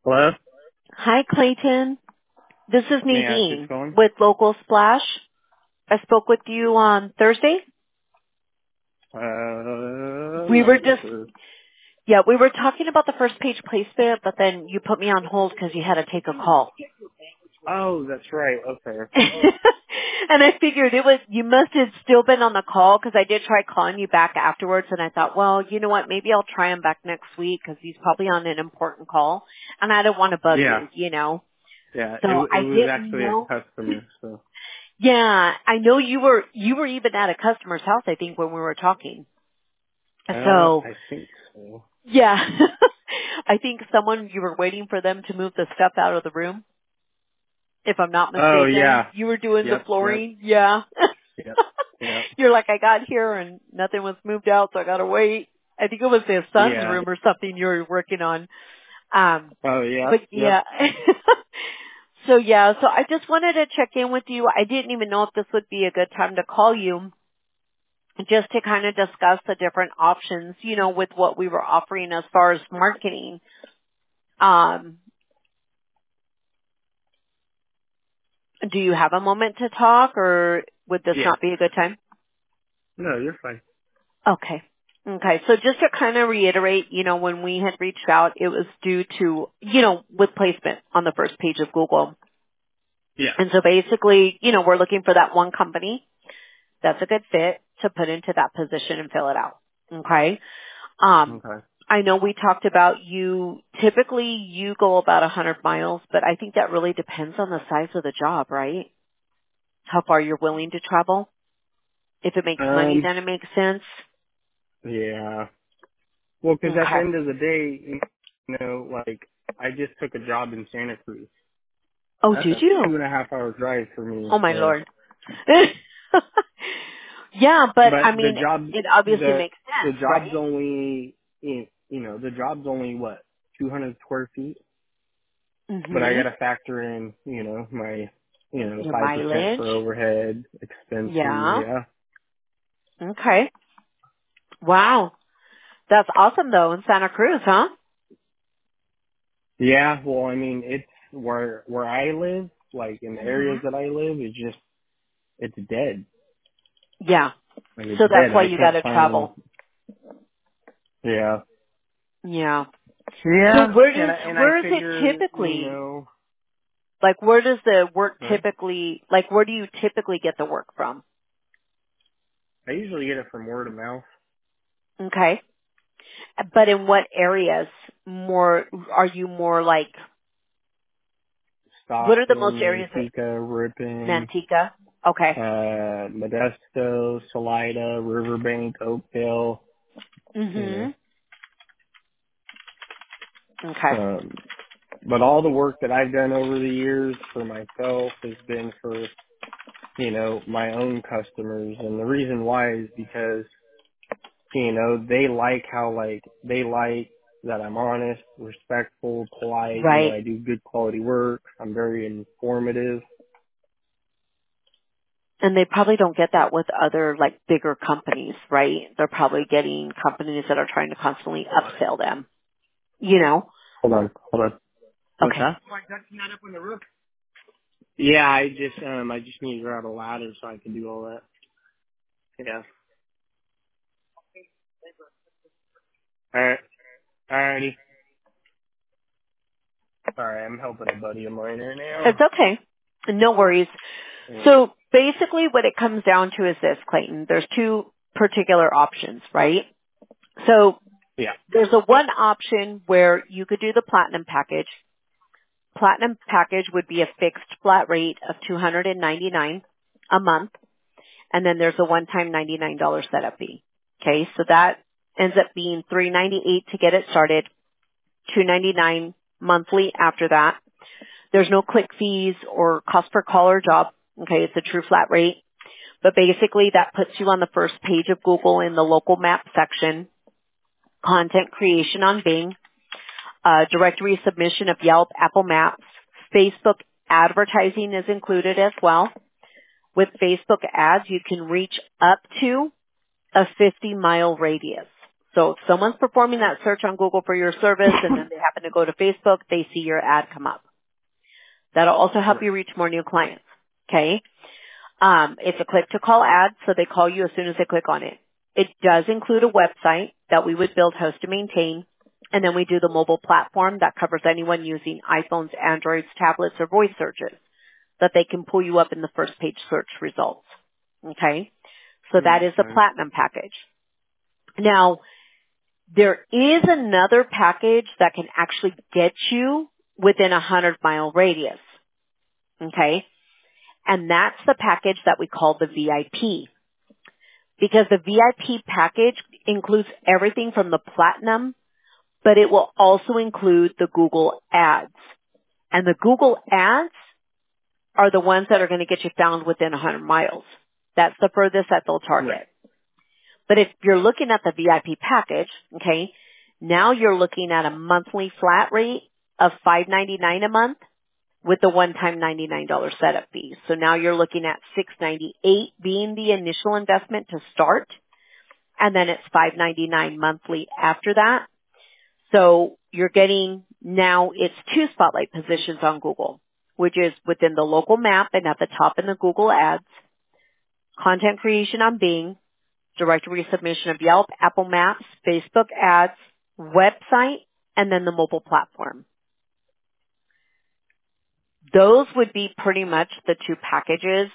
Hello? Hi, Clayton. This is May I ask who's Nadine calling? with Local Splash. I spoke with you on Thursday. We Let were me just, see. we were talking about the first page placement, but then you put me on hold because you had to take a call. Oh, that's right. Okay. And I figured you must have still been on the call because I did try calling you back afterwards and I thought, well, you know what, maybe I'll try him back next week because he's probably on an important call and I don't want to bug Yeah. you. Yeah. So It I was didn't actually a know. customer, so. Yeah, I know you were even at a customer's house, I think, when we were talking. So, I think so. yeah. I think you were waiting for them to move the stuff out of the room, if I'm not Oh, mistaken. yeah. You were doing the Yep, yep, flooring? Yeah. yep, yep. You're like, I got here and nothing was moved out, so I gotta wait. I think it was their son's Yeah. room or something you were working on. Um, Oh, yep, but yep. yeah. So I just wanted to check in with you. I didn't even know if this would be a good time to call you just to kind of discuss the different options, with what we were offering as far as marketing. Um, do you have a moment to talk or would this Yeah. not be a good time? No, you're fine. Okay. Okay. So just to kind of reiterate, when we had reached out, it was due to, with placement on the first page of Google. Yeah. And so basically, we're looking for that one company that's a good fit to put into that position and fill it out. Okay. Okay. I know we talked about typically you go about 100 miles, but I think that really depends on the size of the job, right? How far you're willing to travel. If it makes money, Um, then it makes sense. yeah. Well, 'cause at the Okay. end of the day, like, I just took a job in Santa Cruz. Oh, That's did a you? 2.5 hour drive for me, Oh my so. Lord. Yeah, but But I mean, it obviously makes the sense, job's right? only the job's only what 200 square feet, but I got Mhm. to factor in my Your 5% mileage. for overhead expenses. Yeah. Yeah, Okay. Wow. That's awesome though in Santa Cruz, huh? yeah. Well, I mean, it's where I live, like in the Mhm. areas that I live, it's dead. Yeah. Like it's So dead. that's why I you got can't to find. travel. Yeah. Yeah. So Yeah, and I where is it figure typically? Like where does the work huh? typically, like where do you typically get the work from? I usually get it from word of mouth. Okay. But in what areas are you more like, what are the most Stockton, areas that, Manteca, Ripon, Manteca? Okay. Modesto, Salida, Riverbank, Oakdale, you know. Mhm. Okay. Um, but all the work that I've done over the years for myself has been for, my own customers. And the reason why is because, they like that I'm honest, respectful, polite, Right. I do good quality work. I'm very informative. And they probably don't get that with other like bigger companies, right? They're probably getting companies that are trying to constantly upsell them, you know? Hold on. What's Okay. that? Yeah, I just need to grab a ladder so I can do all that. Yeah. Alright. Alrighty. Sorry, I'm helping a buddy of mine right It's now. okay. No worries. Yeah. So basically what it comes down to is this, Clayton. There's two particular options, right? So Yeah. there's a one option where you could do the platinum package. Platinum package would be a fixed flat rate of $299 a month. And then there's a one-time $99 setup fee. Okay. So that ends up being $398 to get it started, $299 monthly after that. There's no click fees or cost per call or job. Okay. It's a true flat rate. But basically that puts you on the first page of Google in the local map section, content creation on Bing, directory submission of Yelp, Apple Maps, Facebook advertising is included as well. With Facebook ads, you can reach up to a 50-mile radius. So if someone's performing that search on Google for your service and then they happen to go to Facebook, they see your ad come up. That'll also help Right. you reach more new clients. Okay. It's a click to call ad, so they call you as soon as they click on it. It does include a website that we would build, host, and maintain. And then we do the mobile platform that covers anyone using iPhones, Androids, tablets, or voice searches that they can pull you up in the first page search results. Okay. So that is the Okay. platinum package. Now, there is another package that can actually get you within a 100-mile radius. Okay. And that's the package that we call the VIP. Because the VIP package includes everything from the platinum, but it will also include the Google ads. And the Google ads are the ones that are going to get you found within 100 miles. That's the furthest that they'll target. Right. But if you're looking at the VIP package, okay, now you're looking at a monthly flat rate of $5.99 a month with the one-time $99 setup fee. So now you're looking at $6.98 being the initial investment to start, and then it's $5.99 monthly after that. So you're getting now it's 2 spotlight positions on Google, which is within the local map and at the top in the Google ads, content creation on Bing, directory submission of Yelp, Apple Maps, Facebook ads, website, and then the mobile platform. Those would be pretty much the 2 packages.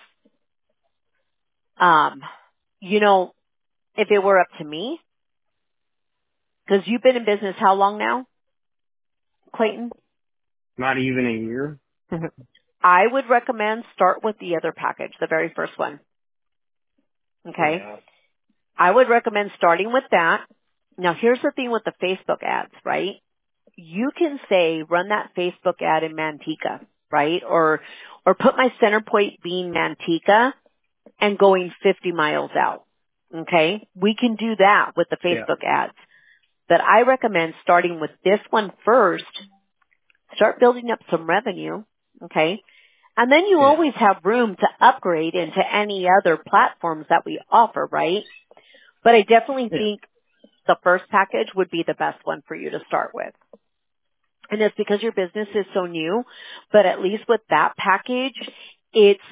You know, if it were up to me, because you've been in business how long now, Clayton? Not even a year. I would recommend start with the other package, the very first one. Okay? Yeah. I would recommend starting with that. Now here's the thing with the Facebook ads, right? You can say, run that Facebook ad in Manteca, right? Or put my center point being Manteca and going 50 miles out. Okay? We can do that with the Yeah. Facebook ads. But I recommend starting with this one first, start building up some revenue, okay? And then you Yeah. always have room to upgrade into any other platforms that we offer, right? But I definitely Yeah. think the first package would be the best one for you to start with. And it's because your business is so new, but at least with that package, it's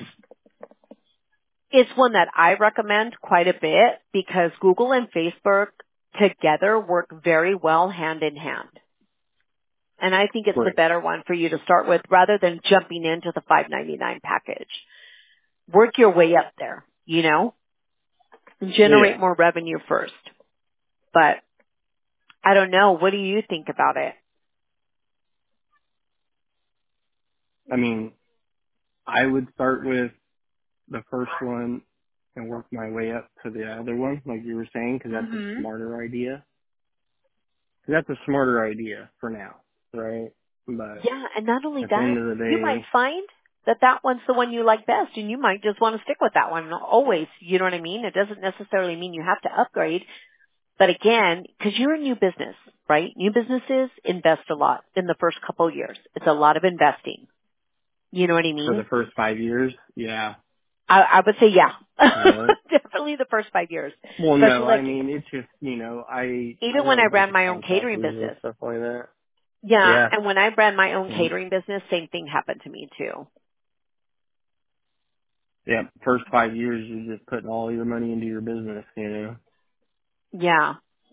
one that I recommend quite a bit because Google and Facebook together work very well hand in hand. And I think it's the Right. better one for you to start with rather than jumping into the $5.99 package. Work your way up there, you know, and generate Yeah. more revenue first. But I don't know. What do you think about it? I mean, I would start with the first one and work my way up to the other one, like you were saying, because that's a Mhm. smarter idea. 'Cause that's a smarter idea for now, right? But Yeah, and not only at the end that, of the you might day, find that that one's the one you like best, and you might just want to stick with that one always. You know what I mean? It doesn't necessarily mean you have to upgrade. But again, because you're a new business, right? New businesses invest a lot in the first couple of years. It's a lot of investing. You know what I for the mean? first 5 years, yeah, I would say yeah. but Definitely the first 5 years. well, Especially no, I like mean it's just I even when know I a bunch ran of my own catering contractors and business. stuff like that. Yeah, Yeah, and when I ran my own and catering business, same thing happened to me too. yeah, first 5 years you're just putting all your money into your business, you know. Yeah.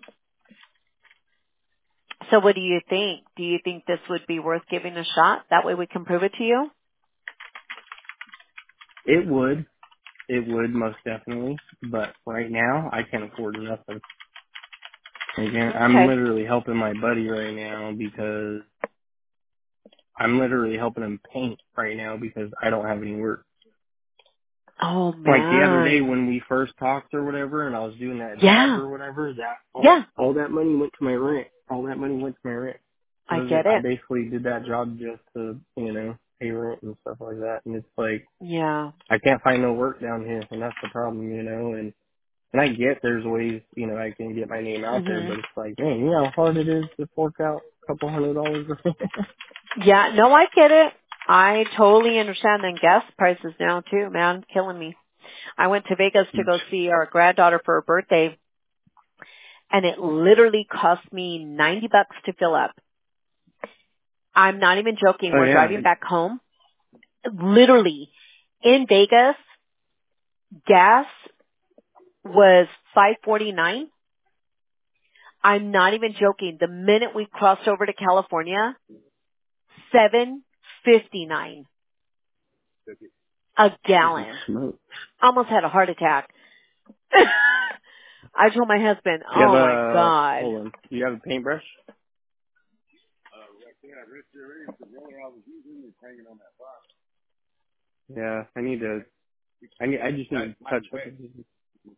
So what do you think? Do you think this would be worth giving a shot? That way we can prove it to you? It would most definitely, but right now I can't afford nothing. Again, I'm Okay. literally helping my buddy right now because I'm literally helping him paint right now because I don't have any work. Oh Like the other day man. when we first talked or whatever, and I was doing that job Yeah. or whatever, that Yeah. all that money went to my rent. All that money went to my rent. I get I it. basically did that job just to, pay rent and stuff like that. And it's like Yeah. I can't find no work down here, and that's the problem, And I get there's ways, I can get my name out there, Mhm. but it's like, man, you know how hard it is to fork out a couple $100. Yeah, no, I get it. I totally understand. And gas prices now too, man, killing me. I went to Vegas to go see our granddaughter for her birthday, and it literally cost me $90 to fill up. I'm not even joking. Oh We're yeah. driving back home. Literally, in Vegas, gas was $5.49. I'm not even joking. The minute we crossed over to California, $7.59 a Holy gallon. smoke. Almost had a heart attack. I told my husband, Do you have oh my God. hold on. Do you have a paintbrush? Yeah, I just need to touch it.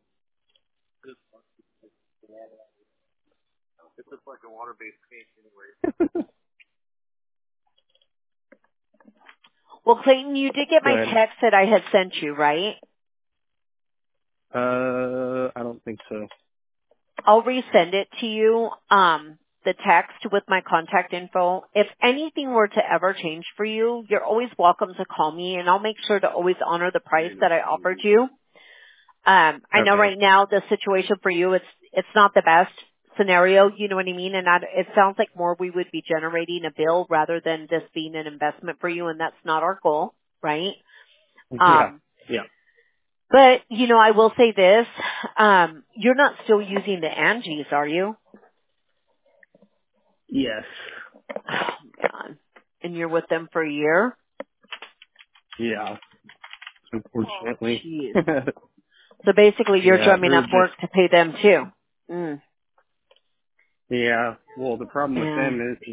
Well, Clayton, you did get Go my ahead. text that I had sent you, right? I don't think so. I'll resend it to you, the text with my contact info. If anything were to ever change for you, you're always welcome to call me, and I'll make sure to always honor the price that I offered you. I know Okay. right now the situation for you, it's not the best scenario, you know what I mean? And it sounds like more we would be generating a bill rather than this being an investment for you, and that's not our goal, right? Yeah. Um, Yeah. but, I will say this, you're not still using the Angies, are you? Yes. Oh, man. And you're with them for a year? Yeah. Oh, Unfortunately. jeez. So basically you're Yeah, drumming they're up just work to pay them too. Mm, yeah. Well, the problem with man. them is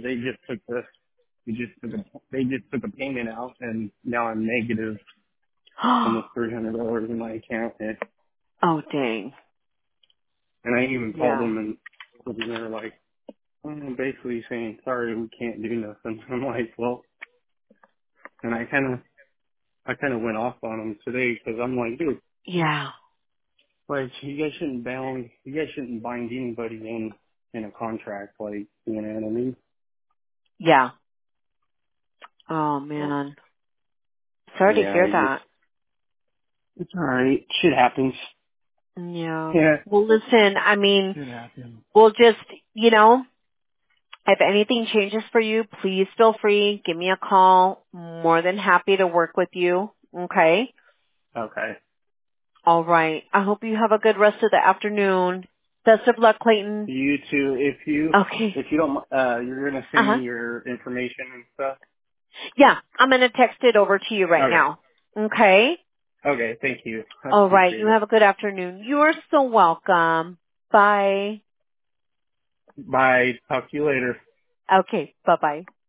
they just took a payment out, and now I'm negative almost $300 in my account, Oh, dang. and I even called Yeah. them and they're like, basically saying, sorry, we can't do nothing. I'm like, well, and I kind of went off on them today because I'm like, dude, Yeah. like you guys shouldn't bind anybody in a contract, like, you know what I mean? Yeah. Oh, So, man. Sorry to yeah, hear that. it's alright. Shit happens. Yeah. Yeah. Well, listen, I mean, Shit happens. we'll just, if anything changes for you, please feel free. Give me a call. More than happy to work with you. Okay? Okay. All right. I hope you have a good rest of the afternoon. Best of luck, Clayton. You too. Okay. If you don't, you're gonna send Uh-huh. me your information and stuff. Yeah, I'm going to text it over to you right Okay. now. Okay? Okay. Thank you. I All right. You appreciate it. have a good afternoon. You are so welcome. Bye. Bye. Talk to you later. Okay. Bye-bye.